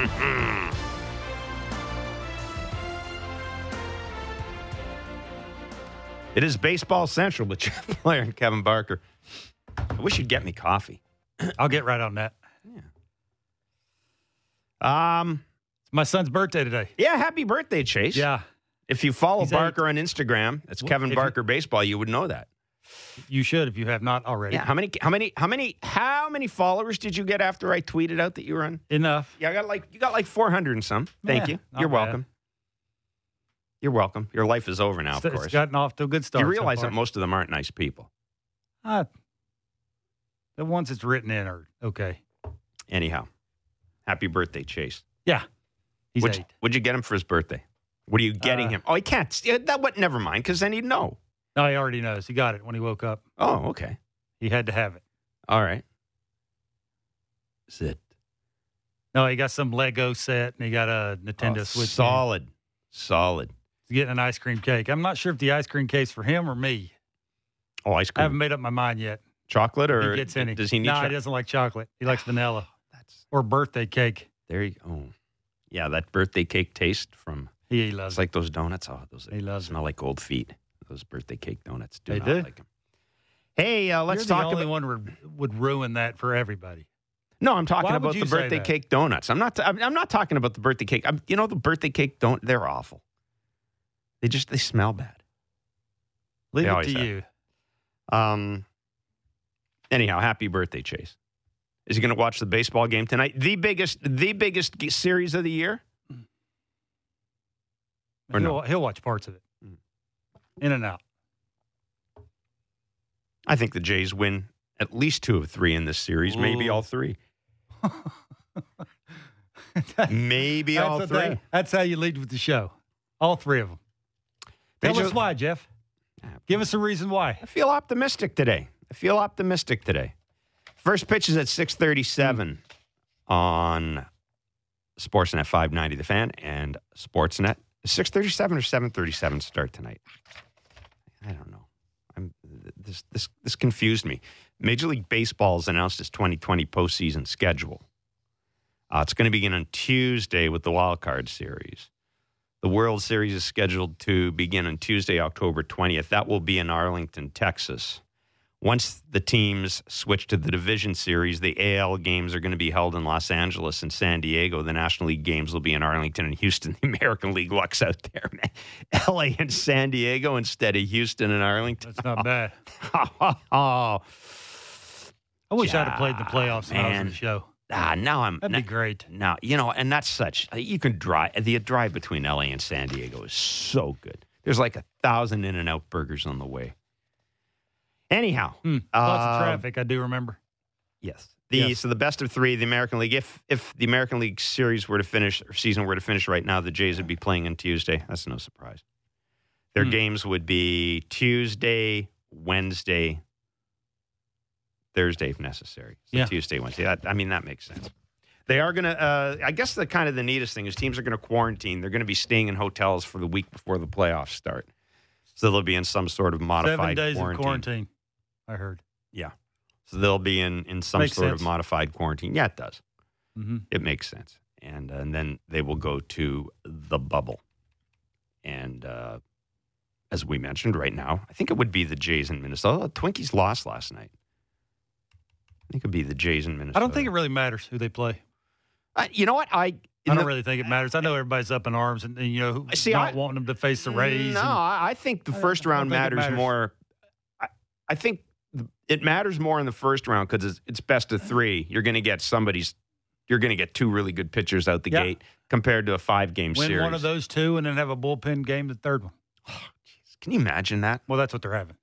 It is Baseball Central with Jeff Blair and Kevin Barker. I wish you'd get me coffee. I'll get right on that. Yeah. It's my son's birthday today. Yeah, happy birthday, Chase. Yeah. If you follow He's Barker 8. on Instagram, it's Kevin Barker Baseball, you would know that. You should if you have not already. Yeah. How many followers did you get after I tweeted out that you were on? Enough. Yeah, you got like 400 and some. Thank you. not You're bad. welcome. You're welcome. Your life is over now, of course. It's gotten off to a good start. You realize so that most of them aren't nice people. the ones it's written in are okay. Anyhow, happy birthday, Chase. Yeah. He's 8. What'd you get him for his birthday? What are you getting him? Oh, he can't. Never mind, because then he'd know. No, he already knows. He got it when he woke up. Oh, okay. He had to have it. All right. Sit. No, he got some Lego set, and he got a Nintendo Switch. Solid. He's getting an ice cream cake. I'm not sure if the ice cream cake's for him or me. Oh, ice I cream. haven't made up my mind yet. Chocolate or He gets any. does he need No, he doesn't like chocolate. He likes vanilla. Or birthday cake. There you go. Oh. Yeah, that birthday cake taste from... He loves It's like those donuts. Oh, those He loves smell like old feet. Those birthday cake donuts. They not do? like them. Hey, let's You're talk the only about... one would ruin that for everybody. No, I'm talking Why about would the you say birthday that? cake donuts. I'm not talking about the birthday cake. The birthday cake they're awful. They smell bad. Leave They it always to have. you. Anyhow, happy birthday, Chase. Is he going to watch the baseball game tonight? The biggest series of the year? Or no? He'll watch parts of it. In and out. I think the Jays win at least 2 of 3 in this series, maybe all 3. Maybe all 3. That's how you lead with the show. All 3 of them. Tell us why, Jeff. Give us a reason why. I feel optimistic today. First pitch is at 6:37 on Sportsnet 590 The Fan and Sportsnet. 6:37 or 7:37 start tonight? I don't know. This confused me. Major League Baseball has announced its 2020 postseason schedule. It's going to begin on Tuesday with the Wild Card Series. The World Series is scheduled to begin on Tuesday, October 20th. That will be in Arlington, Texas. Once the teams switch to the Division Series, the AL games are going to be held in Los Angeles and San Diego. The National League games will be in Arlington and Houston. The American League lucks out there, man. LA and San Diego instead of Houston and Arlington. That's not bad. Oh, I wish I'd have played in the playoffs when I was on the show. That'd be great. Now, and that's such, you can drive, the drive between LA and San Diego is so good. There's like 1,000 In-N-Out burgers on the way. Anyhow. Lots of traffic, I do remember. Yes. So the best of 3, the American League. If the American League series were to finish, or season were to finish right now, the Jays would be playing on Tuesday. That's no surprise. Their games would be Tuesday, Wednesday, Thursday if necessary. So Tuesday, Wednesday. That makes sense. They are going to, I guess the neatest thing is teams are going to quarantine. They're going to be staying in hotels for the week before the playoffs start. So they'll be in some sort of modified 7 days quarantine. of quarantine, I heard. Yeah. So they'll be in some Makes sort sense. of modified quarantine. Yeah, it does. Mm-hmm. It makes sense. And then they will go to the bubble. And as we mentioned right now, I think it would be the Jays in Minnesota. Twinkies lost last night. I think it would be the Jays in Minnesota. I don't think it really matters who they play. You know what? I don't really think it matters. I know everybody's up in arms and wanting them to face the Rays. No, I think the first round matters more. I think it matters more in the first round because it's best of 3. You're going to get you're going to get 2 really good pitchers out the gate compared to a 5-game series. Win one of those 2 and then have a bullpen game the third one. Oh, geez. Can you imagine that? Well, that's what they're having.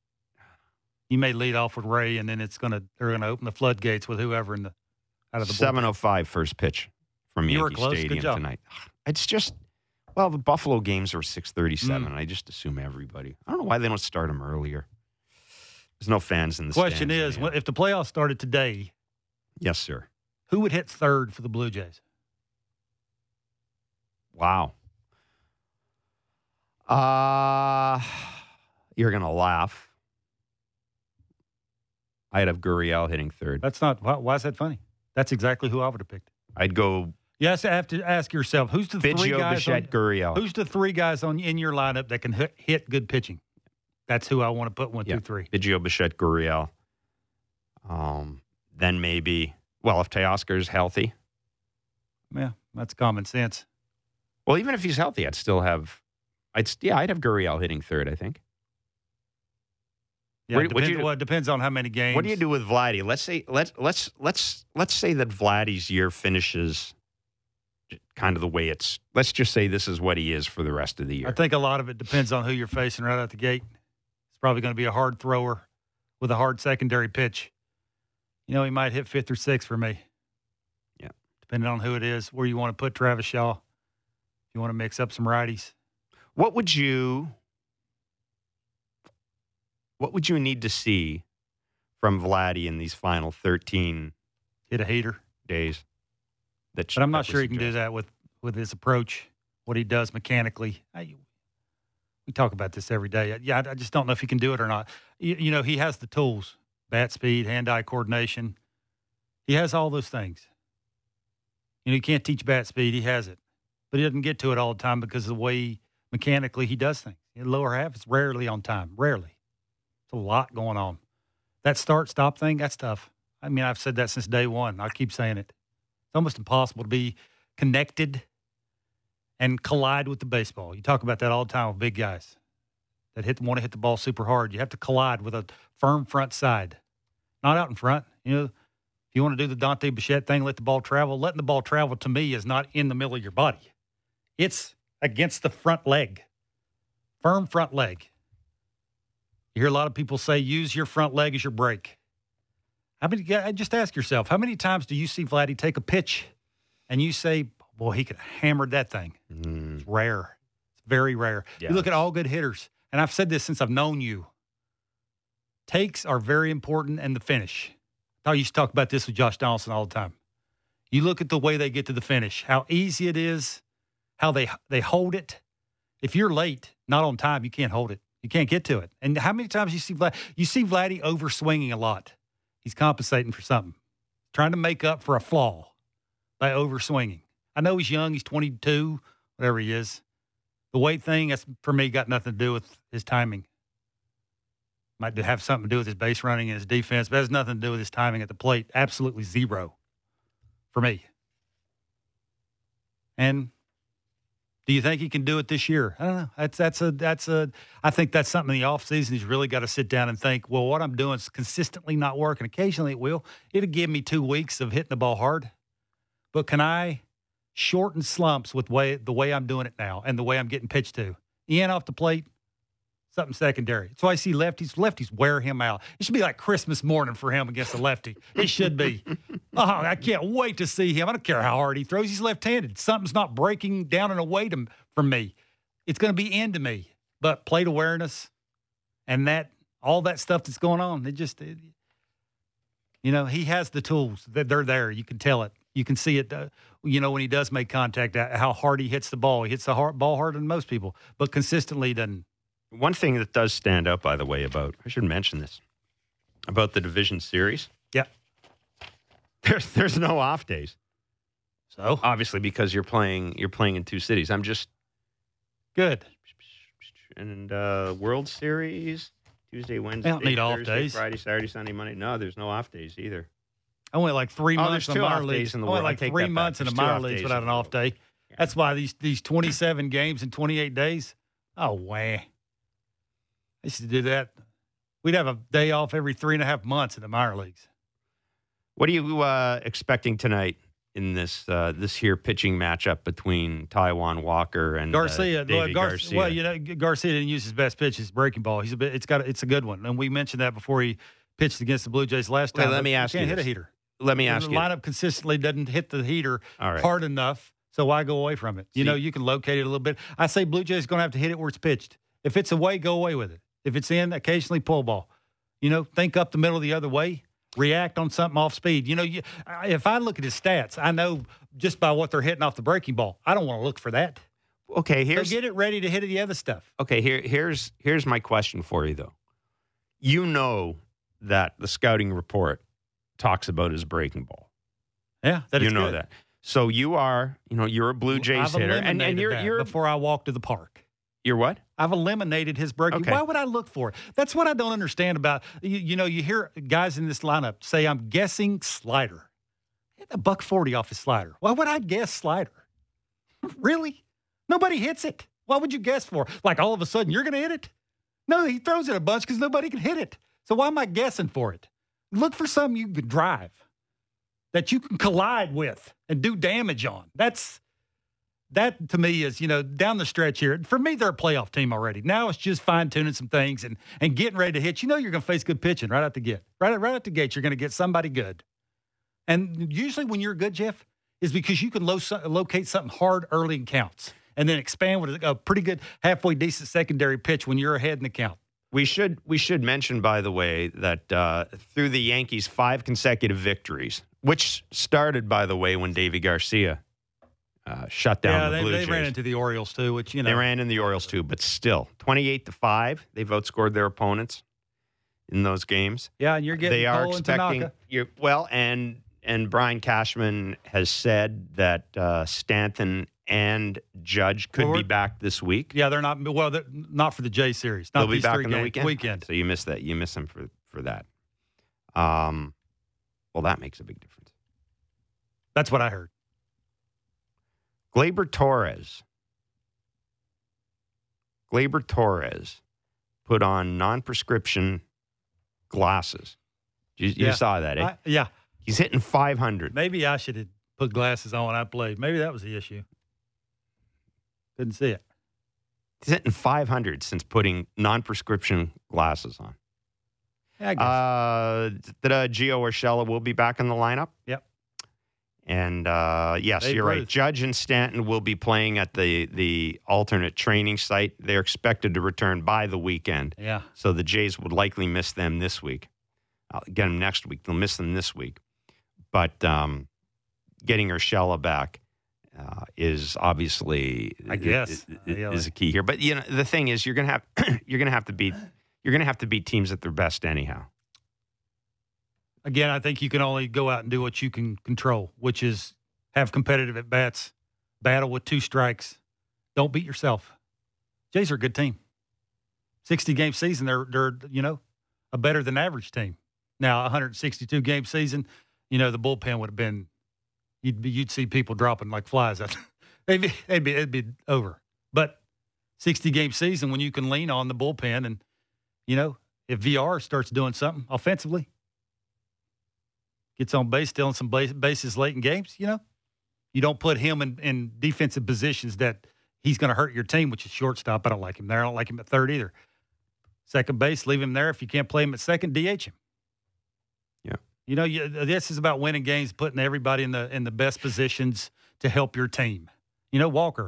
You may lead off with Ray, and then they're going to open the floodgates with whoever out of the bullpen. 7:05 first pitch from Yankee Stadium tonight. It's just, the Buffalo games are 6:37. I just assume everybody. I don't know why they don't start them earlier. There's no fans in the Question stands. is, if the playoffs started today, yes, sir. Who would hit third for the Blue Jays? Wow. You're going to laugh. I'd have Gurriel hitting third. That's not. Why is that funny? That's exactly who I would have picked. I'd go You have to ask yourself, who's the three Biggio, guys? Bichette, Gurriel. Who's the three guys in your lineup that can hit good pitching? That's who I want to put 1, 2, 3. Biggio, Bichette, Gurriel. Then maybe, if Teoscar's healthy. Yeah, that's common sense. Well, even if he's healthy, I'd have Gurriel hitting third, I think. Yeah, it depends on how many games. What do you do with Vladdy? Let's say that Vladdy's year finishes kind of the way it's. Let's just say this is what he is for the rest of the year. I think a lot of it depends on who you're facing right out the gate. It's probably going to be a hard thrower with a hard secondary pitch. He might hit 5th or 6th for me. Yeah, depending on who it is, where you want to put Travis Shaw. If you want to mix up some righties, what would you need to see from Vladdy in these final 13 hit a heater days? But I'm not sure he can do that with his approach, what he does mechanically. We talk about this every day. Yeah, I just don't know if he can do it or not. He has the tools, bat speed, hand-eye coordination. He has all those things. You can't teach bat speed. He has it. But he doesn't get to it all the time because of the way mechanically he does things. In the lower half, it's rarely on time, rarely. It's a lot going on. That start-stop thing, that's tough. I mean, I've said that since day one. I keep saying it. It's almost impossible to be connected and collide with the baseball. You talk about that all the time with big guys that want to hit the ball super hard. You have to collide with a firm front side, not out in front. If you want to do the Dante Bichette thing, let the ball travel. Letting the ball travel, to me, is not in the middle of your body. It's against the front leg, firm front leg. You hear a lot of people say, use your front leg as your brake. Just ask yourself, how many times do you see Vladdy take a pitch and you say, boy, he could have hammered that thing? It's rare. It's very rare. Yes. You look at all good hitters, and I've said this since I've known you. Takes are very important, and the finish. I used to talk about this with Josh Donaldson all the time. You look at the way they get to the finish, how easy it is, how they hold it. If you're late, not on time, you can't hold it. You can't get to it. And how many times you see Vladdy over swinging a lot? He's compensating for something, trying to make up for a flaw by over swinging. I know he's young. He's 22, whatever he is. The weight thing, that's, for me, got nothing to do with his timing. Might have something to do with his base running and his defense, but it has nothing to do with his timing at the plate. Absolutely zero for me. And do you think he can do it this year? I don't know. I think that's something in the offseason he's really got to sit down and think, well, what I'm doing is consistently not working. Occasionally it will. It'll give me 2 weeks of hitting the ball hard. But can I shorten slumps with the way I'm doing it now and the way I'm getting pitched to? In off the plate, something secondary. That's why I see lefties. Lefties wear him out. It should be like Christmas morning for him against a lefty. It should be. I can't wait to see him. I don't care how hard he throws. He's left-handed. Something's not breaking down and away from me. It's going to be into me. But plate awareness and all that stuff that's going on, he has the tools. They're there. You can tell it. You can see it, when he does make contact, how hard he hits the ball. He hits the ball harder than most people, but consistently he doesn't. One thing that does stand out, by the way, I should mention this, about the division series. Yeah. There's no off days. So? Obviously, because you're playing in 2 cities. I'm just... Good. And World Series, Tuesday, Wednesday, they don't need Thursday, off days. Friday, Saturday, Sunday, Monday. No, there's no off days either. I went like 3 months in the minor leagues. I went like 3 months in the minor leagues without an off day. Yeah. That's why these 27 games in 28 days. Oh, wow. I used to do that. We'd have a day off every 3.5 months in the minor leagues. What are you expecting tonight in this here pitching matchup between Taijuan Walker and Garcia? Garcia? Well, Garcia didn't use his best pitch, his breaking ball. It's a good one, and we mentioned that before he pitched against the Blue Jays last time. Let me ask you can't this. hit a heater. Let me ask the you. lineup consistently doesn't hit the heater All right. hard enough, so why go away from it? You can locate it a little bit. I say Blue Jays going to have to hit it where it's pitched. If it's away, go away with it. If it's in, occasionally pull ball. Think up the middle the other way. React on something off speed. If I look at his stats, I know just by what they're hitting off the breaking ball. I don't want to look for that. Okay, So get it ready to hit the other stuff. Okay, here's my question for you, though. You know that the scouting report talks about his breaking ball. Yeah, You know good. that. So you are, you're a Blue Jays hitter, and you're before I walk to the park. You're what? I've eliminated his breaking. Okay. Why would I look for it? That's what I don't understand about. You hear guys in this lineup say, "I'm guessing slider." Hit a $140 off his slider. Why would I guess slider? Really? Nobody hits it. What would you guess for? Like all of a sudden you're going to hit it? No, he throws it a bunch because nobody can hit it. So why am I guessing for it? Look for something you can drive, that you can collide with and do damage on. That to me is, down the stretch here. For me, they're a playoff team already. Now it's just fine-tuning some things and getting ready to hit. You're going to face good pitching right out the gate. Right out the gate, you're going to get somebody good. And usually when you're good, Jeff, is because you can locate something hard early in counts and then expand with a pretty good, halfway decent secondary pitch when you're ahead in the count. We should mention, by the way, that through the Yankees' 5 consecutive victories, which started, by the way, when Davy Garcia shut down the Blue Jays. They ran into the Orioles, too, which, They ran in the Orioles, too, but still, 28-5, they've outscored their opponents in those games. Yeah, and you're getting Cole and Tanaka. And Brian Cashman has said that Stanton and Judge could be back this week. Yeah, they're not for the J series. They'll be back on the weekend. So you missed that. You missed them for that. Well, that makes a big difference. That's what I heard. Gleyber Torres put on non-prescription glasses. You saw that, eh? Yeah. He's hitting 500. Maybe I should have put glasses on when I played. Maybe that was the issue. Couldn't see it. He's hitting 500 since putting non-prescription glasses on. Yeah, I guess. Gio Urshela will be back in the lineup. Yep. And, yes, you're right. Judge and Stanton will be playing at the alternate training site. They're expected to return by the weekend. Yeah. So the Jays would likely miss them this week. I'll get them next week. They'll miss them this week. But getting Urshela back is obviously, I guess, is a key here. But the thing is, you're gonna have to beat teams at their best anyhow. Again, I think you can only go out and do what you can control, which is have competitive at bats, battle with 2 strikes. Don't beat yourself. Jays are a good team. 60-game season, they're a better than average team. Now, 162-game season, the bullpen would have been, you'd see people dropping like flies. It'd be over. But 60-game season, when you can lean on the bullpen and, if VR starts doing something offensively, gets on base, stealing some bases late in games, you don't put him in defensive positions that he's going to hurt your team, which is shortstop. I don't like him there. I don't like him at third either. Second base, leave him there. If you can't play him at second, DH him. Yeah. This is about winning games, putting everybody in the best positions to help your team. Walker's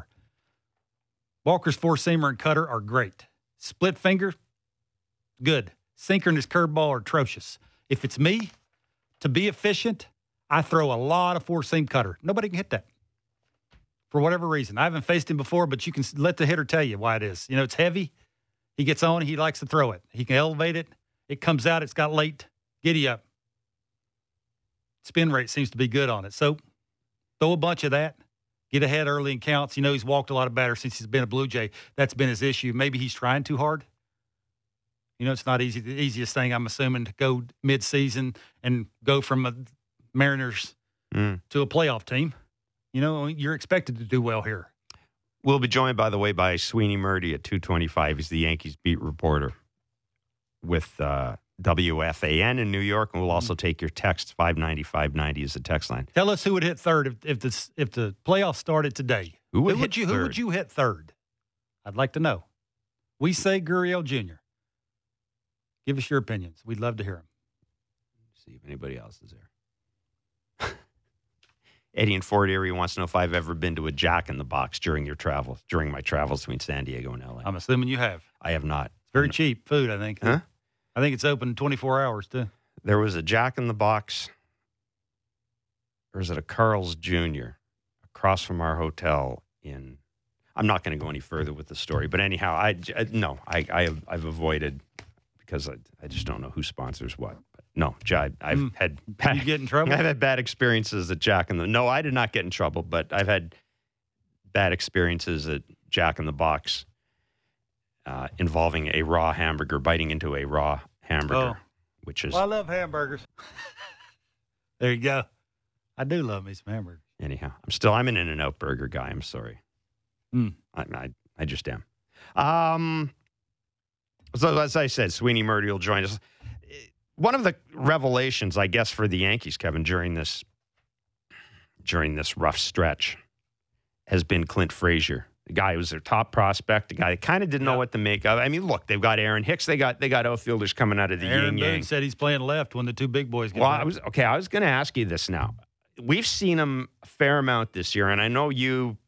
4-seamer and cutter are great. Split finger, good. Sinker and his curveball are atrocious. If it's me, to be efficient, I throw a lot of 4-seam cutter. Nobody can hit that for whatever reason. I haven't faced him before, but you can let the hitter tell you why it is. It's heavy. He gets on, he likes to throw it. He can elevate it. It comes out, it's got late. Giddy up. Spin rate seems to be good on it. So throw a bunch of that. Get ahead early in counts. He's walked a lot of batters since he's been a Blue Jay. That's been his issue. Maybe he's trying too hard. It's not easy. The easiest thing, I'm assuming, to go mid-season and go from a Mariners to a playoff team. You're expected to do well here. We'll be joined, by the way, by Sweeney Murdy at 2:25. He's the Yankees beat reporter with WFAN in New York, and we'll also take your texts. 590-590 is the text line. Tell us who would hit third if the playoffs started today. Who would you hit third? I'd like to know. We say Gurriel Jr. Give us your opinions. We'd love to hear them. See if anybody else is there. Eddie in Fort Erie wants to know if I've ever been to a Jack in the Box during my travels between San Diego and LA. I'm assuming you have. I have not. It's very cheap food, I think. Huh? I think it's open 24 hours, too. There was a Jack in the Box, or is it a Carl's Jr., across from our hotel in, I'm not going to go any further with the story, but anyhow, I've avoided because I just don't know who sponsors what. But No, I've had bad, you get in trouble? I've had bad experiences at Jack in the... No, I did not get in trouble, but I've had bad experiences at Jack in the Box involving a raw hamburger, biting into a raw hamburger, which is... Well, I love hamburgers. There you go. I do love me some hamburgers. Anyhow, I'm an In-N-Out burger guy. I'm sorry. I just am. So as I said, Sweeny Murti will join us. One of the revelations, I guess, for the Yankees, Kevin, during this rough stretch has been Clint Frazier. The guy who was their top prospect, the guy that kind of didn't know what to make of. I mean, look, they've got Aaron Hicks. They got outfielders coming out of the Aaron yin-yang. Boone said he's playing left when the two big boys get back. I was going to ask you this now. We've seen him a fair amount this year, and I know you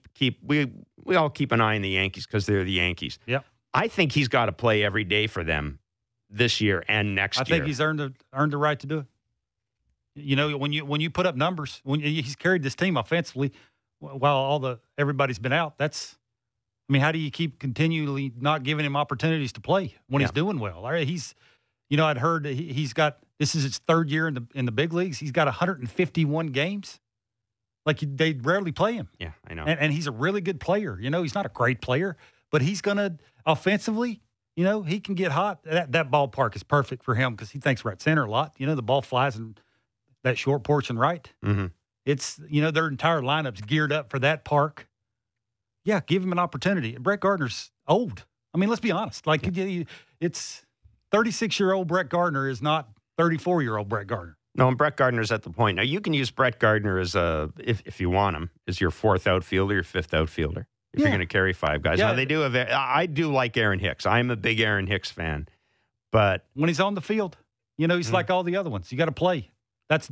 we all keep an eye on the Yankees because they're the Yankees. Yep. I think he's got to play every day for them this year and next year. I think he's earned the right to do it. You know, when you put up numbers, when he's carried this team offensively while everybody's been out, how do you keep continually not giving him opportunities to play when he's doing well? I'd heard this is his third year in the big leagues. He's got 151 games. Like, they rarely play him. Yeah, I know. And he's a really good player. You know, he's not a great player, but he's going to, offensively, you know, he can get hot. That ballpark is perfect for him because he thinks right center a lot. You know, the ball flies in that short portion right. Mm-hmm. It's, their entire lineup's geared up for that park. Yeah, give him an opportunity. Brett Gardner's old. I mean, let's be honest. Like, it's 36-year-old Brett Gardner is not 34-year-old Brett Gardner. No, and Brett Gardner's at the point. Now, you can use Brett Gardner as if you want him, as your fourth outfielder, your fifth outfielder, if you're going to carry five guys. Yeah. Now, I do like Aaron Hicks. I'm a big Aaron Hicks fan. But when he's on the field, he's like all the other ones. You got to play. That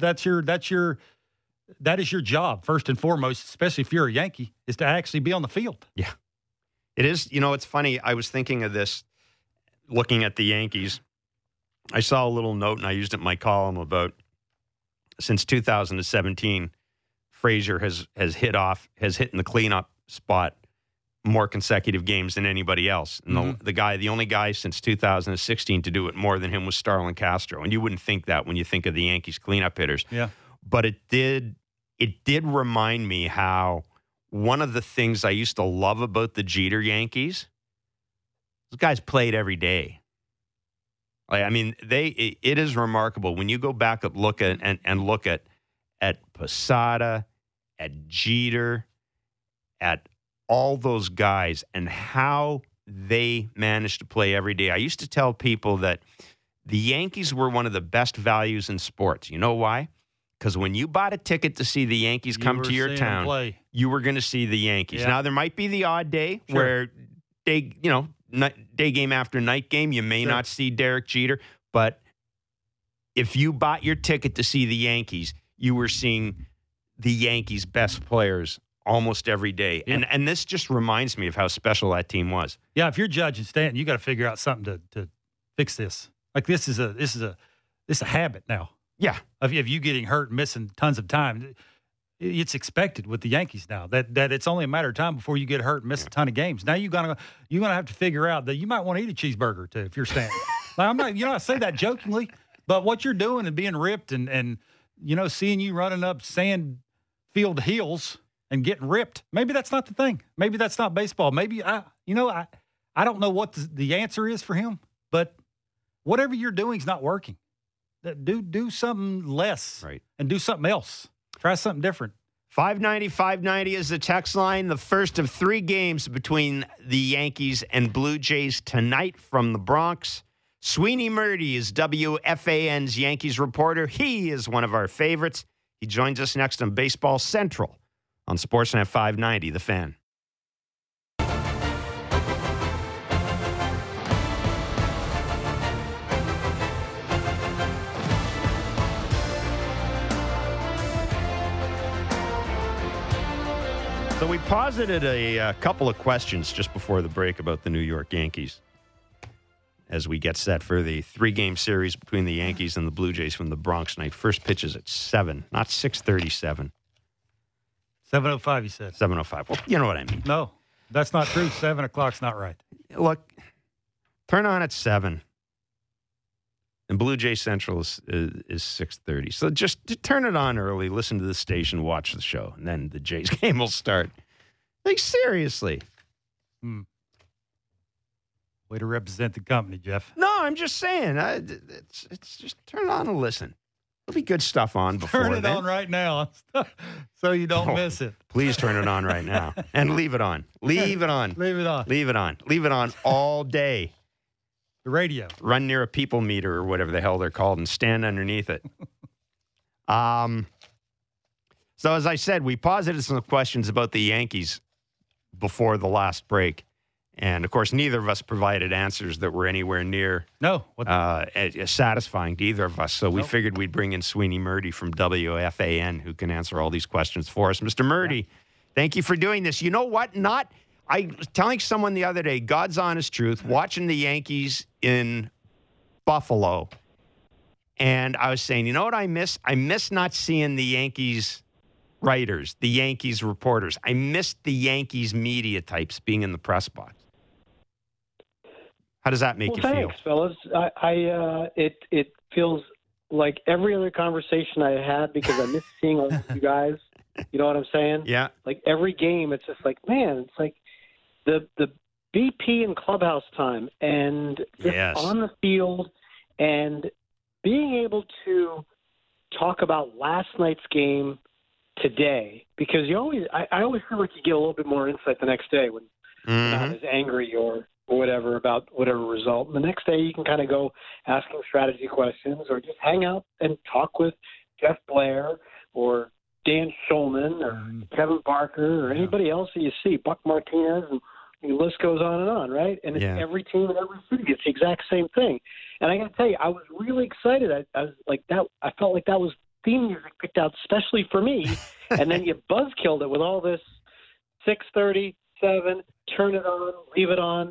is your job, first and foremost, especially if you're a Yankee, is to actually be on the field. Yeah. It is. It's funny. I was thinking of this, looking at the Yankees. I saw a little note, and I used it in my column about since 2017, Frazier has hit in the cleanup spot more consecutive games than anybody else. And the only guy since 2016 to do it more than him was Starlin Castro. And you wouldn't think that when you think of the Yankees cleanup hitters. Yeah. But it did remind me how one of the things I used to love about the Jeter Yankees, those guys played every day. It is remarkable when you go back and look at Posada, at Jeter, at all those guys and how they managed to play every day. I used to tell people that the Yankees were one of the best values in sports. You know why? Because when you bought a ticket to see the Yankees come to your town, you were going to see the Yankees. Yeah. Now, there might be the odd day where day game after night game, you may not see Derek Jeter. But if you bought your ticket to see the Yankees, you were seeing the Yankees' best players almost every day. Yeah. And this just reminds me of how special that team was. Yeah, if you're Judge and Stanton, you got to figure out something to fix this. Like, this is a habit now. Yeah. Of you getting hurt and missing tons of time. It's expected with the Yankees now that it's only a matter of time before you get hurt and miss a ton of games. Now you're gonna have to figure out that you might want to eat a cheeseburger too if you're Stanton. Like, I'm not, I say that jokingly, but what you're doing and being ripped and seeing you running up sand field hills and getting ripped, maybe that's not the thing. Maybe that's not baseball. Maybe I don't know what the answer is for him, but whatever you're doing is not working. Do something less, right, and do something else. Try something different. 590 is the text line. The first of 3 games between the Yankees and Blue Jays tonight from the Bronx. Sweeny Murti is WFAN's Yankees reporter. He is one of our favorites. He joins us next on Baseball Central on Sportsnet 590, The Fan. So we posited a couple of questions just before the break about the New York Yankees as we get set for the 3-game series between the Yankees and the Blue Jays from the Bronx tonight. First pitch is at 7, not 6:37. 7:05, you said. 7:05. Well, you know what I mean. No, that's not true. 7 o'clock's not right. Look, turn on at 7. And Blue Jay Central is 6:30. So just turn it on early, listen to the station, watch the show, and then the Jays game will start. Like, seriously. Way to represent the company, Jeff. No, I'm just saying. It's just turn it on and listen. There'll be good stuff on before Turn it then. on right now so you don't miss it. Please turn it on right now. And leave it on. Leave it on. Leave it on. Leave it on. Leave it on all day. The radio. Run near a people meter or whatever the hell they're called and stand underneath it. So as I said, we posited some questions about the Yankees before the last break. And, of course, neither of us provided answers that were anywhere near satisfying to either of us. So we figured we'd bring in Sweeney Murdy from WFAN, who can answer all these questions for us. Mr. Murdy, thank you for doing this. You know what? I was telling someone the other day, God's honest truth, watching the Yankees in Buffalo. And I was saying, you know what I miss? I miss not seeing the Yankees writers, the Yankees reporters. I missed the Yankees media types being in the press box. How does that make you feel? Thanks, fellas. It feels like every other conversation I had because I miss seeing all you guys. You know what I'm saying? Yeah. Like every game, it's just like, man, it's like the BP and clubhouse time and just on the field and being able to talk about last night's game today, because I always feel like you get a little bit more insight the next day when you're not as angry or whatever about whatever result. And the next day you can kind of go asking strategy questions or just hang out and talk with Jeff Blair or Dan Shulman or Kevin Barker or anybody else that you see, Buck Martinez, and the list goes on, right? And it's every team in every city. It's the exact same thing. And I got to tell you, I was really excited. I was like that. I felt like that was theme music picked out especially for me. And then you buzzkilled it with all this 6:30, 7, turn it on, leave it on.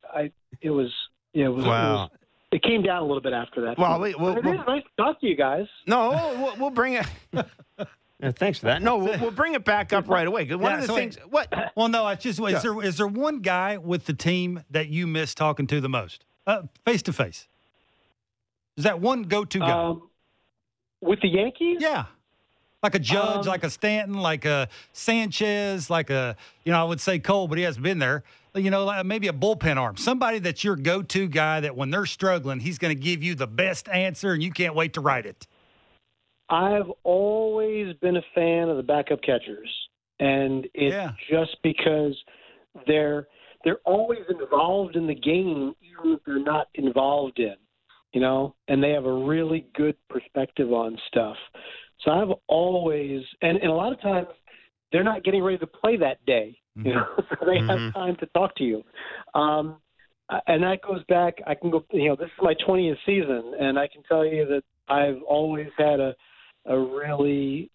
It came down a little bit after that. Well, it was nice to talk to you guys. No, we'll bring it. Thanks for that. No, we'll bring it back up right away. One of the things. What? Well, no, it's just is there one guy with the team that you miss talking to the most, face to face? Is that one go-to guy with the Yankees? Yeah. Like a Judge, like a Stanton, like a Sanchez, like a, I would say Cole, but he hasn't been there. Like maybe a bullpen arm. Somebody that's your go-to guy that when they're struggling, he's going to give you the best answer and you can't wait to write it. I've always been a fan of the backup catchers. And it's just because they're always involved in the game, even if they're not involved in, and they have a really good perspective on stuff. So I've always, and a lot of times they're not getting ready to play that day, so they have time to talk to you. And that goes back, I can go, this is my 20th season, and I can tell you that I've always had a really,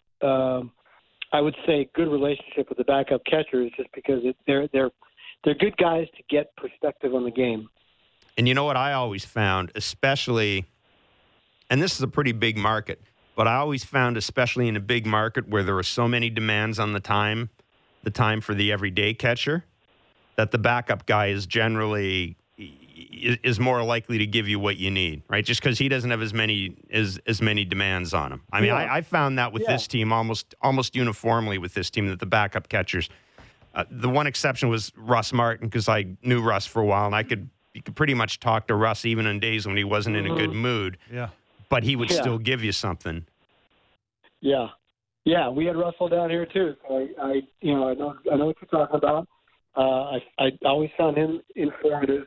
I would say, good relationship with the backup catchers just because they're good guys to get perspective on the game. And you know what I always found, especially, and this is a pretty big market, but I always found, especially in a big market where there are so many demands on the time for the everyday catcher, that the backup guy is generally is more likely to give you what you need, right? Just because he doesn't have as many demands on him. I mean, I found that with this team almost uniformly with this team that the backup catchers. The one exception was Russ Martin because I knew Russ for a while and you could pretty much talk to Russ even on days when he wasn't in a good mood. Yeah. But he would still give you something. Yeah. Yeah, we had Russell down here too. So I know what you're talking about. I always found him informative.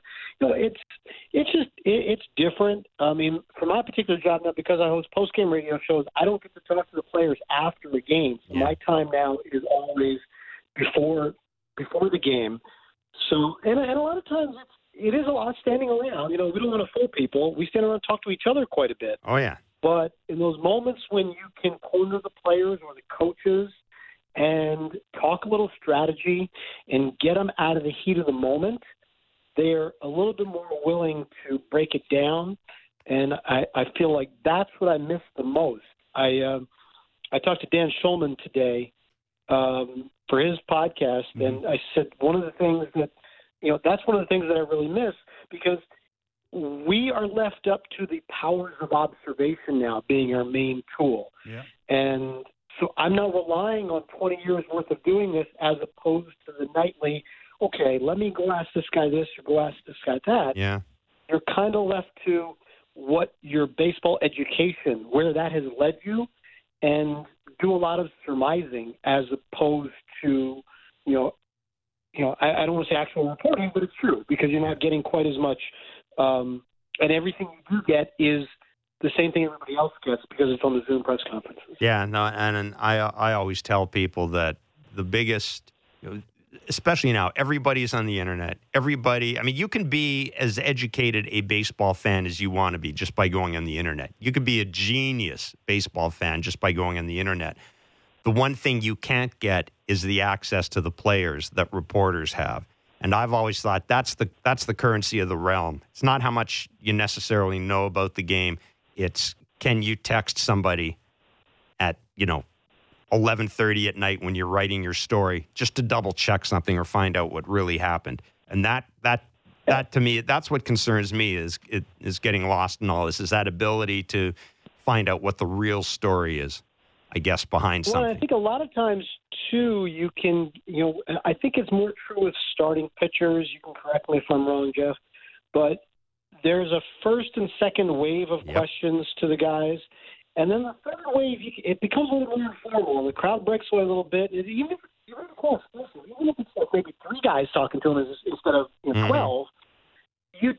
It's different. I mean, for my particular job now, because I host post-game radio shows, I don't get to talk to the players after the game. So my time now is always before the game. So, and a lot of times it is a lot standing around. We don't want to fool people. We stand around and talk to each other quite a bit. Oh, yeah. But in those moments when you can corner the players or the coaches and talk a little strategy and get them out of the heat of the moment, they're a little bit more willing to break it down. And I feel like that's what I miss the most. I talked to Dan Shulman today for his podcast, and I said one of the things that, that's one of the things that I really miss, because we are left up to the powers of observation now being our main tool. Yeah. And so I'm not relying on 20 years worth of doing this as opposed to the nightly, okay, let me go ask this guy this or go ask this guy that. Yeah. You're kind of left to what your baseball education, where that has led you, and do a lot of surmising as opposed to, I don't want to say actual reporting, but it's true because you're not getting quite as much. And everything you do get is the same thing everybody else gets because it's on the Zoom press conferences. Yeah, no, and I always tell people that the biggest, especially now, everybody's on the internet. Everybody, I mean, you can be as educated a baseball fan as you want to be just by going on the internet. You could be a genius baseball fan just by going on the internet. The one thing you can't get is the access to the players that reporters have. And I've always thought that's the currency of the realm. It's not how much you necessarily know about the game. It's can you text somebody at, 11:30 at night when you're writing your story just to double check something or find out what really happened. And that to me, that's what concerns me is getting lost in all this, is that ability to find out what the real story is, I guess, behind something. Well, I think a lot of times, too, you can, I think it's more true with starting pitchers. You can correct me if I'm wrong, Jeff, but there's a first and second wave of questions to the guys. And then the third wave, it becomes a little more informal. The crowd breaks away a little bit. Even if it's like maybe three guys talking to them instead of 12, you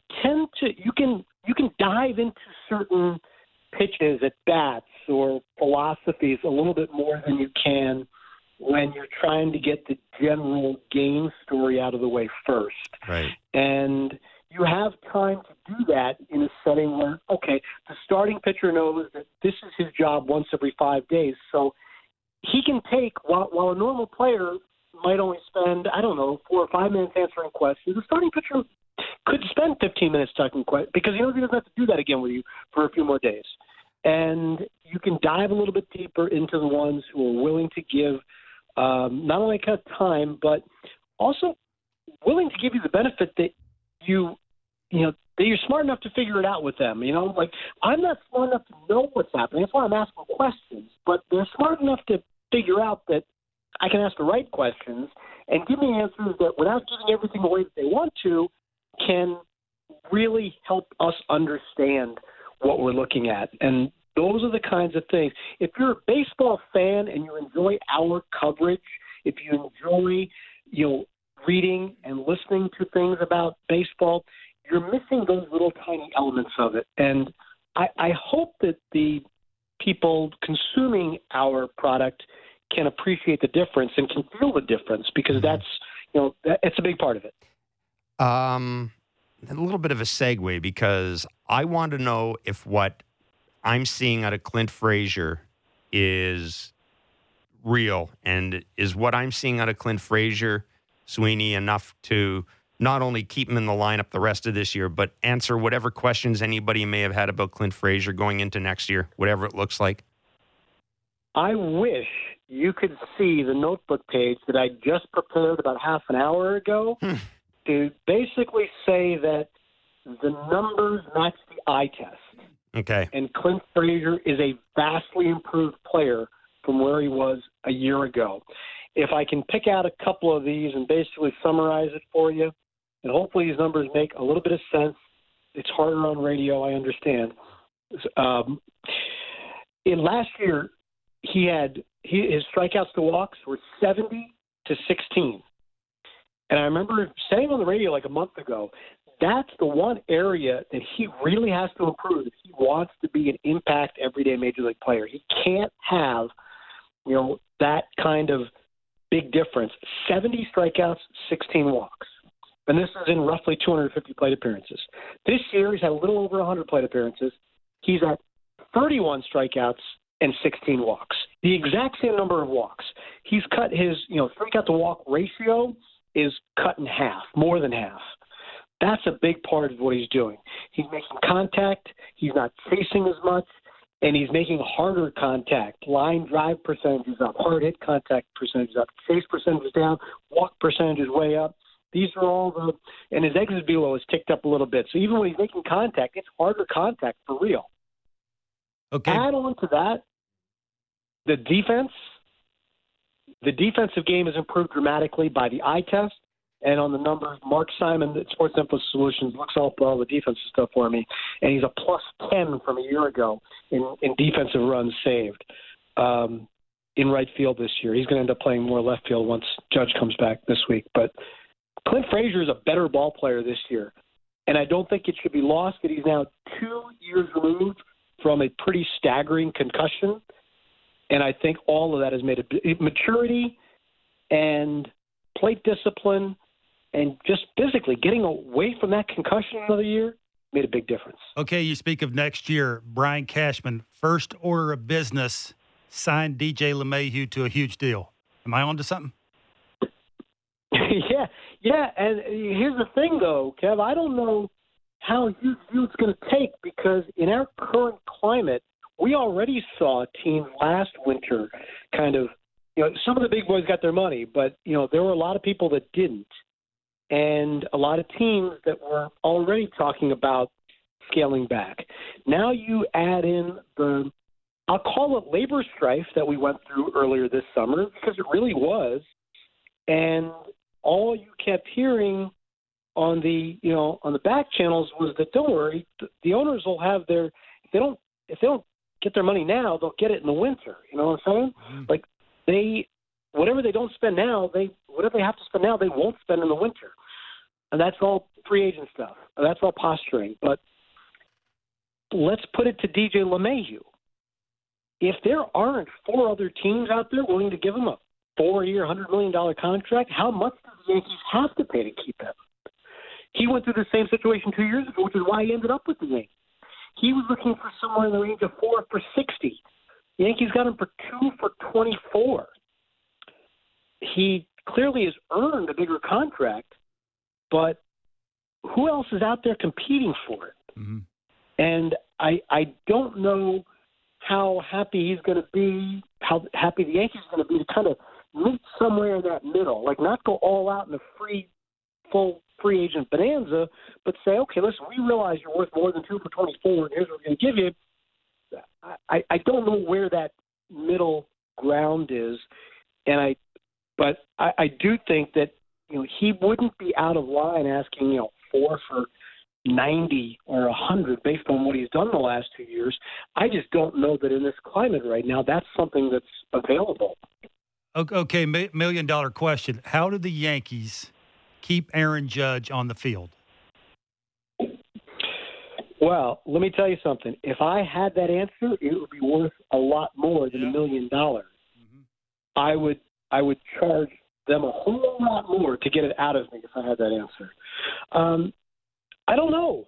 can dive into certain pitches at bats or philosophies a little bit more than you can when you're trying to get the general game story out of the way first. Right. And you have time to do that in a setting where, okay, the starting pitcher knows that this is his job once every 5 days. So he can take, while a normal player might only spend, 4 or 5 minutes answering questions, the starting pitcher could spend 15 minutes talking questions because he knows he doesn't have to do that again with you for a few more days. And you can dive a little bit deeper into the ones who are willing to give not only kind of time, but also willing to give you the benefit that that you're smart enough to figure it out with them. Like I'm not smart enough to know what's happening. That's why I'm asking questions. But they're smart enough to figure out that I can ask the right questions and give me answers that, without giving everything away that they want to, can really help us understand what we're looking at. And those are the kinds of things. If you're a baseball fan and you enjoy our coverage, if you enjoy, reading and listening to things about baseball, you're missing those little tiny elements of it. And I hope that the people consuming our product can appreciate the difference and can feel the difference, because it's a big part of it. A little bit of a segue, because I want to know if what I'm seeing out of Clint Frazier is real, and is what I'm seeing out of Clint Frazier, Sweeney, enough to not only keep him in the lineup the rest of this year, but answer whatever questions anybody may have had about Clint Frazier going into next year, whatever it looks like? I wish you could see the notebook page that I just prepared about half an hour ago to basically say that the numbers match the eye test. Okay. And Clint Frazier is a vastly improved player from where he was a year ago. If I can pick out a couple of these and basically summarize it for you, and hopefully these numbers make a little bit of sense. It's harder on radio, I understand. In last year, his strikeouts to walks were 70 to 16. And I remember saying on the radio like a month ago, that's the one area that he really has to improve if he wants to be an impact everyday major league player. He can't have, that kind of big difference. 70 strikeouts, 16 walks. And this is in roughly 250 plate appearances. This year, he's had a little over 100 plate appearances. He's at 31 strikeouts and 16 walks. The exact same number of walks. He's cut his, strikeout to walk ratio is cut in half, more than half. That's a big part of what he's doing. He's making contact. He's not chasing as much. And he's making harder contact. Line drive percentage is up. Hard hit contact percentage is up. Chase percentage is down. Walk percentage is way up. These are all and his exit velo has ticked up a little bit. So even when he's making contact, it's harder contact for real. Okay. Add on to that, the defensive game has improved dramatically by the eye test and on the numbers. Mark Simon at Sports Info Solutions looks up all the defensive stuff for me, and he's a plus 10 from a year ago in defensive runs saved in right field this year. He's going to end up playing more left field once Judge comes back this week. But Clint Frazier is a better ball player this year, and I don't think it should be lost that he's now 2 years removed from a pretty staggering concussion. And I think all of that has made maturity and plate discipline and just physically getting away from that concussion another year made a big difference. Okay, you speak of next year. Brian Cashman, first order of business, signed DJ LeMahieu to a huge deal. Am I on to something? Yeah. And here's the thing, though, Kev. I don't know how huge deal it's going to take because in our current climate, we already saw teams last winter kind of, some of the big boys got their money, but, there were a lot of people that didn't. And a lot of teams that were already talking about scaling back. Now you add in I'll call it labor strife that we went through earlier this summer because it really was. And all you kept hearing on the back channels was that don't worry, the owners will have if they don't get their money now, they'll get it in the winter. You know what I'm saying? Mm-hmm. Like whatever they don't spend now, whatever they have to spend now, they won't spend in the winter. And that's all free agent stuff. That's all posturing. But let's put it to DJ LeMahieu. If there aren't 4 other teams out there willing to give him a 4-year, $100 million contract, how much do the Yankees have to pay to keep him? He went through the same situation 2 years ago, which is why he ended up with the Yankees. He was looking for somewhere in the range of 4 for $60. The Yankees got him for 2 for $24. He clearly has earned a bigger contract, but who else is out there competing for it? Mm-hmm. And I don't know how happy he's going to be, how happy the Yankees are going to be to kind of meet somewhere in that middle, like not go all out in a full free agent bonanza, but say, okay, listen, we realize you're worth more than 2 for 24, and here's what we're going to give you. I don't know where that middle ground is, but I do think that he wouldn't be out of line asking 4 for 90 or 100 based on what he's done the last 2 years. I just don't know that in this climate right now that's something that's available. Okay, $1 million question. How do the Yankees keep Aaron Judge on the field? Well, let me tell you something. If I had that answer, it would be worth a lot more than $1 million. Mm-hmm. I would charge them a whole lot more to get it out of me if I had that answer. I don't know.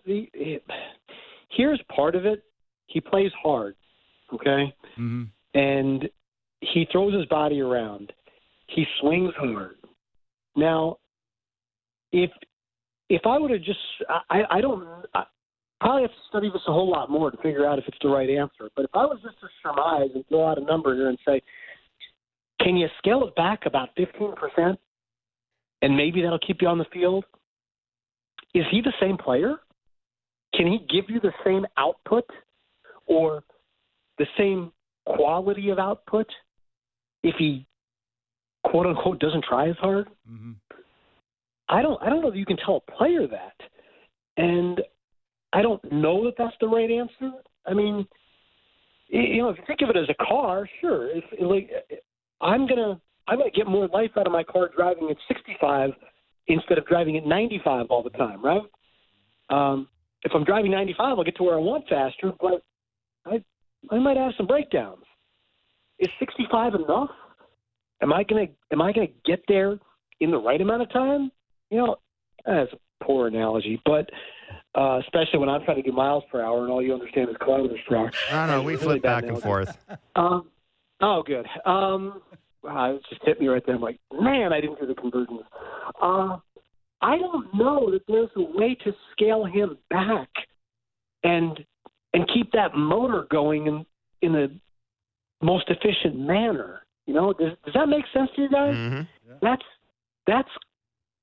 Here's part of it. He plays hard, okay? Mm-hmm. And he throws his body around. He swings hard. Now, if I would have just I probably have to study this a whole lot more to figure out if it's the right answer. But if I was just to surmise and throw out a number here and say, can you scale it back about 15%, and maybe that'll keep you on the field? Is he the same player? Can he give you the same output or the same quality of output if he, quote unquote, doesn't try as hard? Mm-hmm. I don't know that you can tell a player that, and I don't know that that's the right answer. I mean, if you think of it as a car, sure. I'm gonna get more life out of my car driving at 65 instead of driving at 95 all the time, right? If I'm driving 95, I'll get to where I want faster, but I might have some breakdowns. Is 65 enough? Am I gonna get there in the right amount of time? That's a poor analogy, but especially when I'm trying to do miles per hour and all you understand is kilometers per hour. I don't know. We flip back and forth. Oh, good. It just hit me right there. I'm like, man, I didn't do the conversions. I don't know that there's a way to scale him back and keep that motor going in the most efficient manner. Does that make sense to you guys? Mm-hmm. That's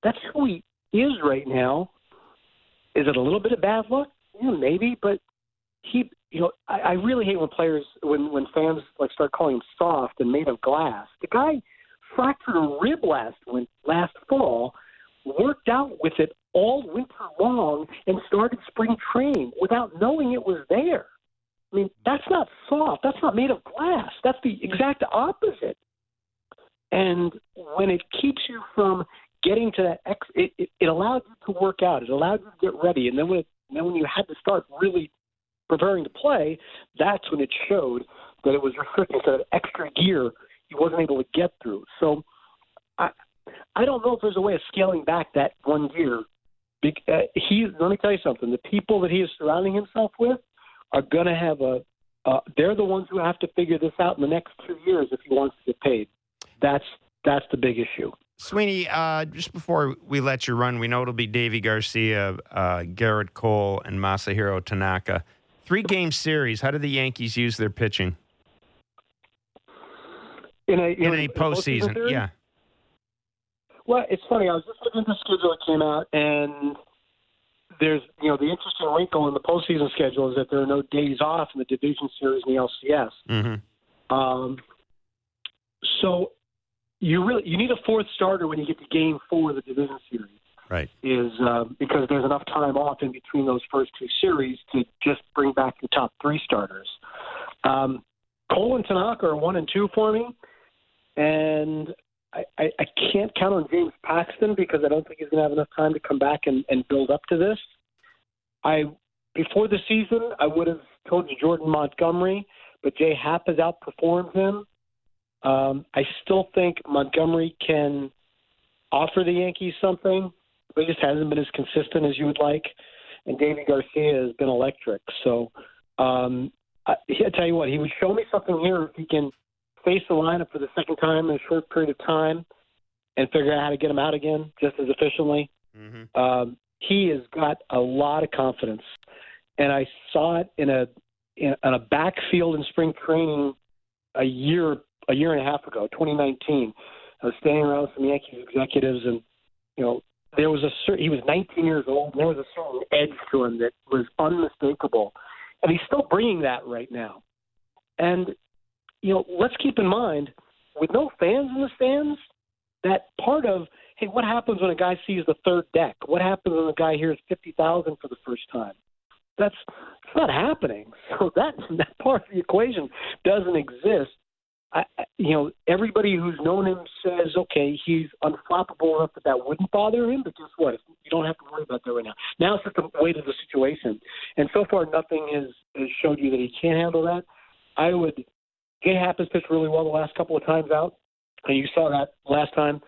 that's who he is right now. Is it a little bit of bad luck? Yeah, maybe, but I really hate when when fans like start calling him soft and made of glass. The guy fractured a rib last fall, worked out with it all winter long, and started spring training without knowing it was there. I mean, that's not soft. That's not made of glass. That's the exact opposite. And when it keeps you from getting to that, it allowed you to work out. It allowed you to get ready. And then when you had to start really preparing to play, that's when it showed that it was restricting to that extra gear he wasn't able to get through. So I don't know if there's a way of scaling back that one gear. Let me tell you something. The people that he is surrounding himself with are going to have they're the ones who have to figure this out in the next 2 years if he wants to get paid. That's the big issue. Sweeney, just before we let you run, we know it'll be Davy Garcia, Garrett Cole, and Masahiro Tanaka. 3-game series. How do the Yankees use their pitching? In a postseason, yeah. Well, it's funny. I was just looking at the schedule that came out, and there's the interesting wrinkle in the postseason schedule is that there are no days off in the division series and the LCS. Mm-hmm. So you need a fourth starter when you get to Game 4 of the division series. Right. Is because there's enough time off in between those first two series to just bring back the top 3 starters. Cole and Tanaka are 1 and 2 for me, and I can't count on James Paxton because I don't think he's going to have enough time to come back and build up to this. Before the season, I would have told you Jordan Montgomery, but Jay Happ has outperformed him. I still think Montgomery can offer the Yankees something, but he just hasn't been as consistent as you would like. And Davy Garcia has been electric. So I tell you what, he would show me something here if he can face the lineup for the second time in a short period of time and figure out how to get him out again just as efficiently. Mm-hmm. He has got a lot of confidence. And I saw it in a backfield in spring training a year and a half ago, 2019. I was standing around with some Yankees executives, and there was he was 19 years old, and there was a certain edge to him that was unmistakable, and he's still bringing that right now. And let's keep in mind, with no fans in the stands, that part of what happens when a guy sees the third deck? What happens when a guy hears 50,000 for the first time? It's not happening. So that part of the equation doesn't exist. Everybody who's known him says, okay, he's unflappable enough that wouldn't bother him, but guess what? You don't have to worry about that right now. Now it's just the weight of the situation. And so far, nothing has showed you that he can't handle that. Jay Happ has pitched really well the last couple of times out, and you saw that last time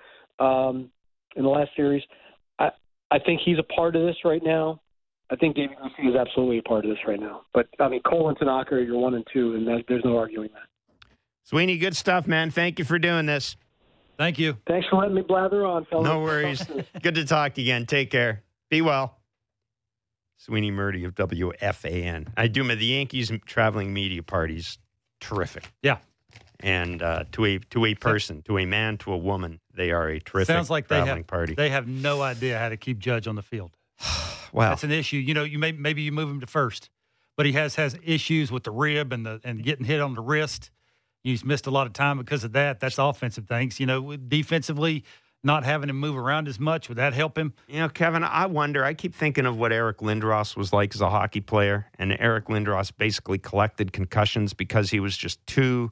in the last series. I think he's a part of this right now. I think David Garcia is absolutely a part of this right now. But, Cole and Tanaka are your 1 and 2, and there's no arguing that. Sweeney, good stuff, man. Thank you for doing this. Thank you. Thanks for letting me blather on, fellas. No worries. Good to talk again. Take care. Be well. Sweeney Murdy of WFAN. I do the Yankees traveling media parties. Terrific. Yeah. And to a person, to a man, to a woman, they are a terrific traveling party. They have no idea how to keep Judge on the field. Wow. That's an issue. Maybe you move him to first, but he has issues with the rib and getting hit on the wrist. He's missed a lot of time because of that. That's offensive things. Defensively, not having him move around as much, would that help him? Kevin, I wonder. I keep thinking of what Eric Lindros was like as a hockey player, and Eric Lindros basically collected concussions because he was just too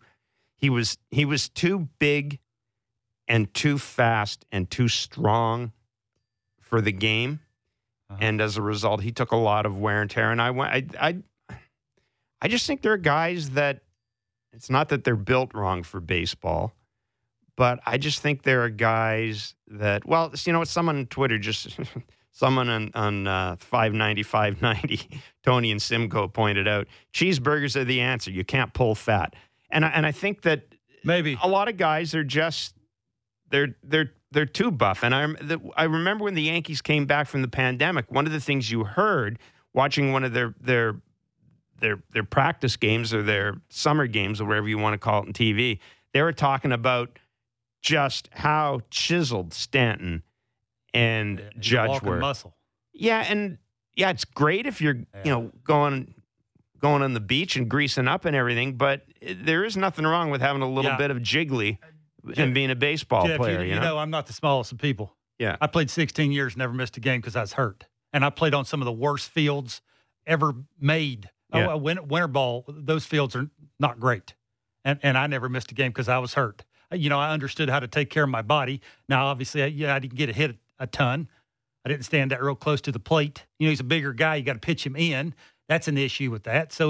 big and too fast and too strong for the game. Uh-huh. And as a result, he took a lot of wear and tear. And I just think there are guys that, it's not that they're built wrong for baseball, but I just think there are guys that, someone on Twitter someone on 590, Tony and Simcoe pointed out, cheeseburgers are the answer. You can't pull fat. And I think that maybe a lot of guys are just, they're too buff. And I remember when the Yankees came back from the pandemic, one of the things you heard watching one of their practice games or their summer games or whatever you want to call it on TV, they were talking about just how chiseled Stanton and Judge were muscle. Yeah, and it's great if you're going on the beach and greasing up and everything, but there is nothing wrong with having a little bit of jiggly and being a baseball player. You know, I'm not the smallest of people. Yeah, I played 16 years, never missed a game because I was hurt, and I played on some of the worst fields ever made. Yeah. Winter ball, those fields are not great, and I never missed a game because I was hurt. You know, I understood how to take care of my body. Now, obviously, I didn't get hit a ton. I didn't stand that real close to the plate. You know, he's a bigger guy. You got to pitch him in. That's an issue with that. So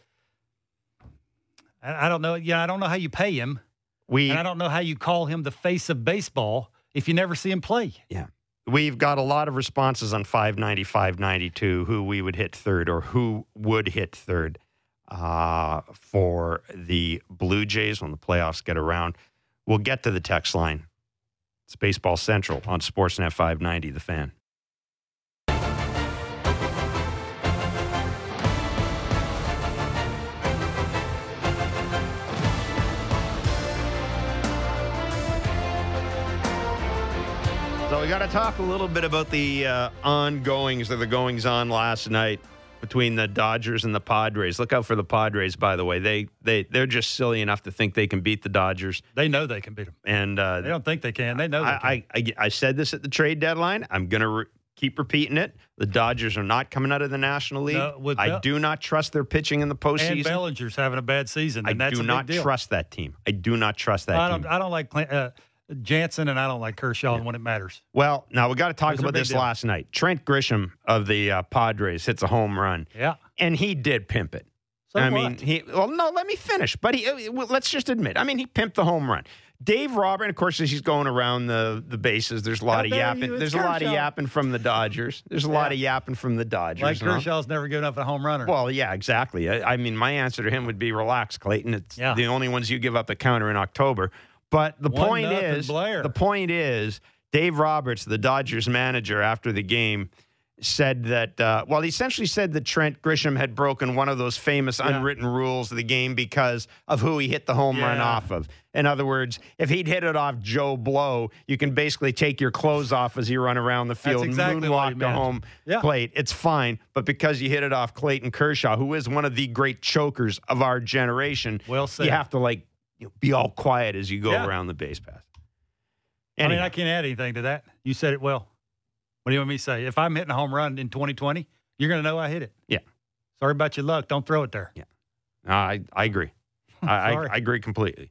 I don't know. Yeah, I don't know how you pay him. And I don't know how you call him the face of baseball if you never see him play. Yeah. We've got a lot of responses on 590, 592, who we would hit third or who would hit third for the Blue Jays when the playoffs get around. We'll get to the text line. It's Baseball Central on Sportsnet 590, The Fan. So we got to talk a little bit about the ongoings or the goings-on last night between the Dodgers and the Padres. Look out for the Padres, by the way. They're just silly enough to think they can beat the Dodgers. They know they can beat them. And they don't think they can. They know they can. I said this at the trade deadline. I'm going to keep repeating it. The Dodgers are not coming out of the National League. I do not trust their pitching in the postseason. And Bellinger's having a bad season, and that's a big deal. I do not trust that team. I do not trust that team. I don't like Jansen, and I don't like Kershaw when it matters. Well, now we got to talk about this last night. Trent Grisham of the Padres hits a home run. Yeah. And he did pimp it. So I what? mean, let me finish. But let's just admit, he pimped the home run. Dave Roberts, of course, as he's going around the bases, there's a lot of yapping. There's a lot of yapping from the Dodgers. There's a lot of yapping from the Dodgers. Like Kershaw's never given up a home runner. Well, yeah, exactly. I mean, my answer to him would be relax, Clayton. It's the only ones you give up a counter in October. But the point is, Dave Roberts, the Dodgers manager, after the game, said that, he essentially said that Trent Grisham had broken one of those famous unwritten rules of the game because of who he hit the home run off of. In other words, if he'd hit it off Joe Blow, you can basically take your clothes off as you run around the field and moonwalk to home plate. It's fine. But because you hit it off Clayton Kershaw, who is one of the great chokers of our generation, well said. You have to, be all quiet as you go around the base path. Anyway. I can't add anything to that. You said it well. What do you want me to say? If I'm hitting a home run in 2020, you're going to know I hit it. Yeah. Sorry about your luck. Don't throw it there. Yeah. I agree. I agree completely.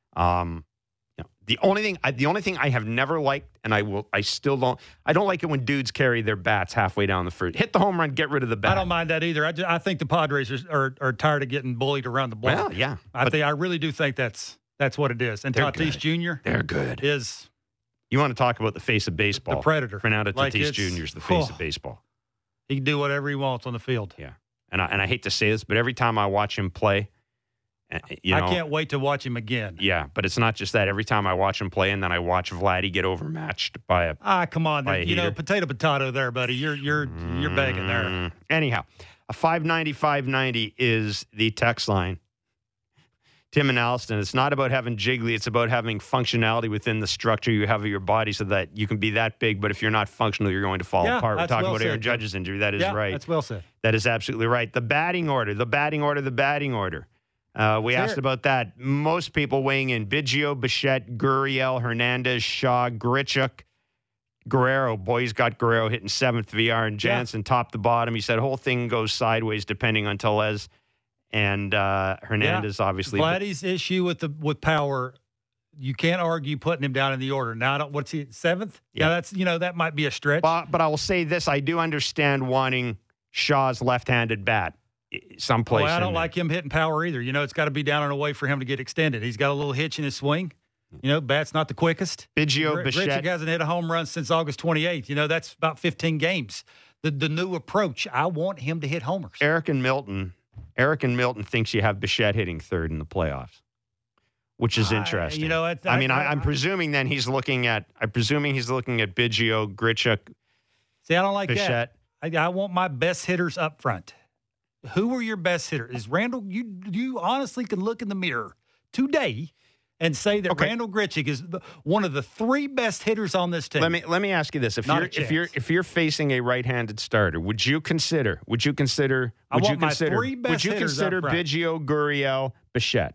The only thing I have never liked, and I don't like it when dudes carry their bats halfway down the field. Hit the home run, get rid of the bat. I don't mind that either. I think the Padres are tired of getting bullied around the block. Well, yeah. I really do think that's what it is. And Tatis Jr. They're good. You want to talk about the face of baseball? The predator. Fernando Tatis Jr. is the face of baseball. He can do whatever he wants on the field. Yeah. And I hate to say this, but every time I watch him play, I can't wait to watch him again. Yeah, but it's not just that. Every time I watch him play, and then I watch Vladdy get overmatched by a come on, potato there, buddy. You're begging there. Anyhow, a 590 is the text line. Tim and Alliston, it's not about having jiggly. It's about having functionality within the structure you have of your body so that you can be that big, but if you're not functional, you're going to fall apart. We're talking about Aaron Judge's injury. That is right. That's well said. That is absolutely right. The batting order. We asked about that. Most people weighing in: Biggio, Bichette, Gurriel, Hernandez, Shaw, Grichuk, Guerrero. Boys got Guerrero hitting seventh. VR and Jansen top to bottom. He said whole thing goes sideways depending on Tellez and Hernandez. Obviously, Vladdy's issue with power. You can't argue putting him down in the order. Now, what's he, seventh? Yeah, that's that might be a stretch. But I will say this: I do understand wanting Shaw's left-handed bat. Someplace. I don't like him hitting power either. It's got to be down and away for him to get extended. He's got a little hitch in his swing. Bat's not the quickest. Biggio, Bichette. Grichuk hasn't hit a home run since August 28th. That's about 15 games. The new approach, I want him to hit homers. Eric and Milton thinks you have Bichette hitting third in the playoffs, which is interesting. I'm presuming then he's looking at Biggio, Grichuk. See, I don't like Bichette. that. I want my best hitters up front. Who are your best hitters? Is Randall? You honestly can look in the mirror today and say that Randal Grichuk is one of the 3 best hitters on this team. Let me ask you this: if you're facing a right-handed starter, would you consider Biggio, Gurriel, Bichette?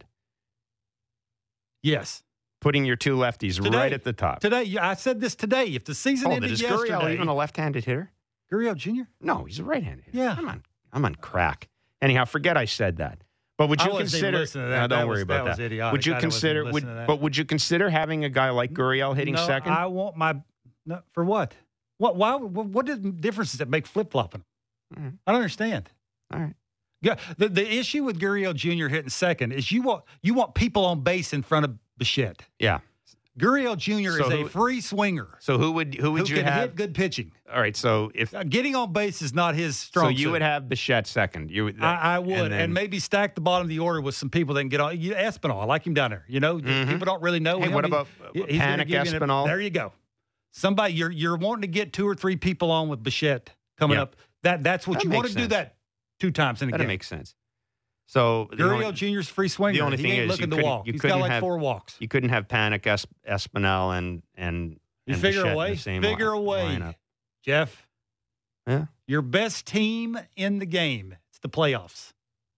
Yes. Putting your 2 lefties right at the top. Today, I said this today. If the season ended yesterday, is Gurriel even a left-handed hitter? Gurriel Jr.? No, he's a right-handed hitter. Yeah, I'm on crack. Anyhow, forget I said that. But would you consider? Don't worry about that. Idiotic. Would you consider? Would you consider having a guy like Gurriel hitting second? I want for what? What? Why? What difference does it make flip flopping? Mm-hmm. I don't understand. All right. Yeah. The issue with Gurriel Jr. hitting second is you want people on base in front of Bichette. Yeah. Gurriel Jr. is a free swinger. So who would you can have? Hit good pitching. All right. So if getting on base is not his strong suit. So you would have Bichette second. I would, and maybe stack the bottom of the order with some people that can get on. Espinal, I like him down there. People don't really know him. What about Panic Espinal? There you go. Somebody you're wanting to get 2 or 3 people on with Bichette coming up. That's what you want to do. That 2 times in a game. That makes sense. So Gurriel Jr.'s free swinger. The only thing is, looking the wall. He's got like 4 walks. You couldn't have Panic, Espinal, and figure Bichette a way. in the same figure a way, lineup. Jeff. Yeah. Your best team in the game. It's the playoffs.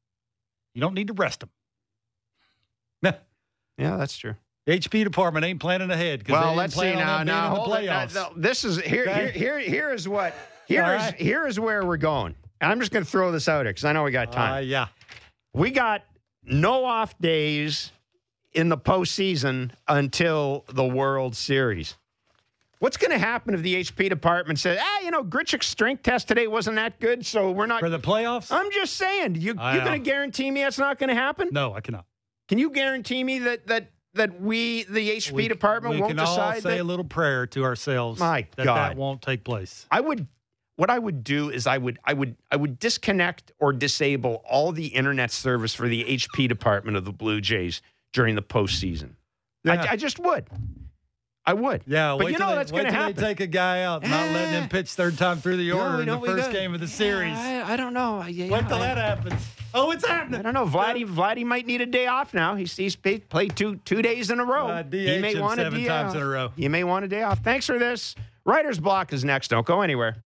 You don't need to rest them. Yeah, that's true. The HP department ain't planning ahead. Well, let's see now. This is here is what here is where we're going. I'm just going to throw this out here because I know we got time. Yeah. We got no off days in the postseason until the World Series. What's going to happen if the HP department says, Grichuk's strength test today wasn't that good, so we're not. For the playoffs? I'm just saying. You're going to guarantee me that's not going to happen? No, I cannot. Can you guarantee me that we, the HP department, won't decide that? We can all say a little prayer to ourselves that won't take place. What I would do is I would disconnect or disable all the internet service for the HP department of the Blue Jays during the postseason. Yeah. I just would. I would. Yeah, but that's going to happen. They take a guy out, not letting him pitch 3rd time through the order in the first game of the series. I don't know. Wait till that happens. Oh, it's happening. I don't know. Vladdy might need a day off now. He's played two days in a row. He may want 7 times in a row. He may want a day off. Thanks for this. Writer's Block is next. Don't go anywhere.